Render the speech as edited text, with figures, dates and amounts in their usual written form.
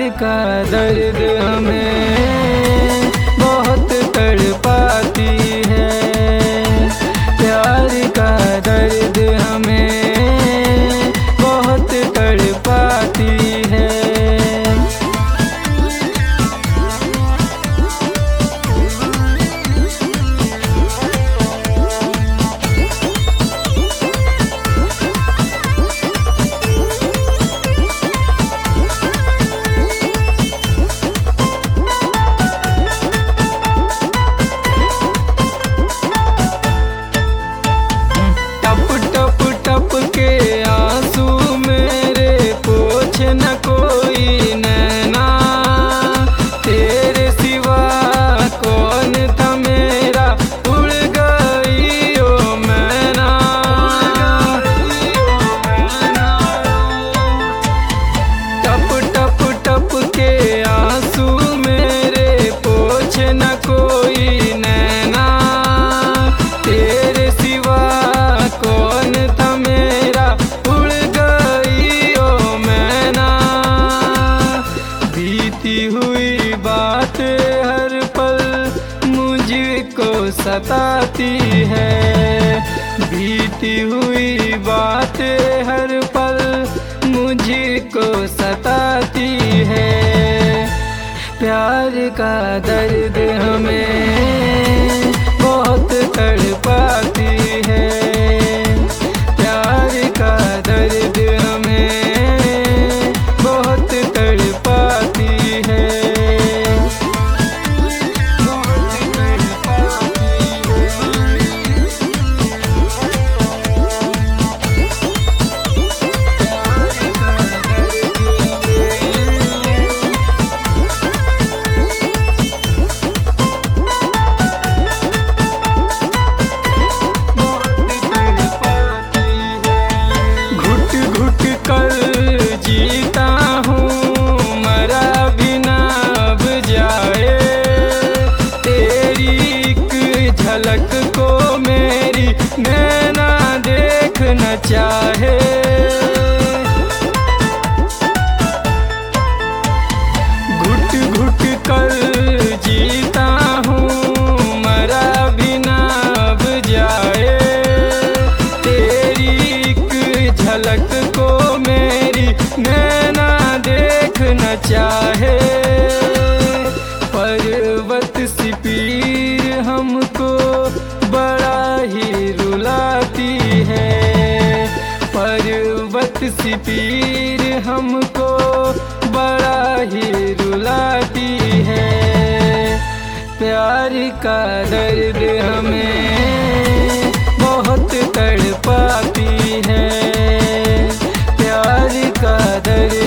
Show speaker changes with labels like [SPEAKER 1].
[SPEAKER 1] का दर्द हमें बहुत तड़पाती है। प्यार का दर्द हमें बहुत तड़पाती है। हुई बात हर पल मुझको सताती है। बीती हुई बात हर पल मुझको सताती है। प्यार का दर्द हमें बहुत तड़पाती है। प्यार का दर्द हमें बहुत तड़पाती है। जीता हूँ मरा भी ना अब जाए। तेरी एक झलक को मेरी नैना देख न चाहे। घुट घुट कर जीता हूँ मरा भी ना अब जाए। तेरी एक झलक को मेरी नैना देख न चाहे। पर्वत सी पीर हमको बड़ा ही रुलाती है। पर्वत सी पीर हमको बड़ा ही रुलाती है। प्यार का दर्द हमें बहुत तड़पाती है। प्यार का दर्द